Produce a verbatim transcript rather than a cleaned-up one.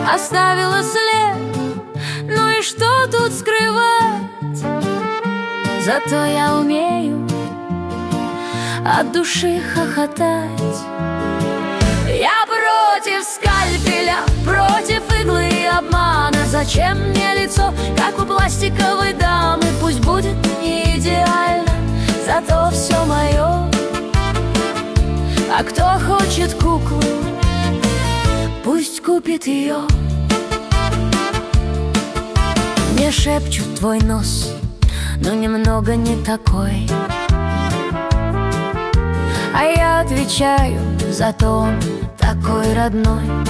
оставила след. Ну и что тут скрывать? Зато я умею от души хохотать. Я против скальпеля, против иглы и обмана. Зачем мне лицо, как у пластиковой дамы? Пусть будет не идеально, зато все мое. А кто хочет куклу, пусть купит ее. Мне шепчут твой нос, но немного не такой. А я отвечаю, зато он такой родной.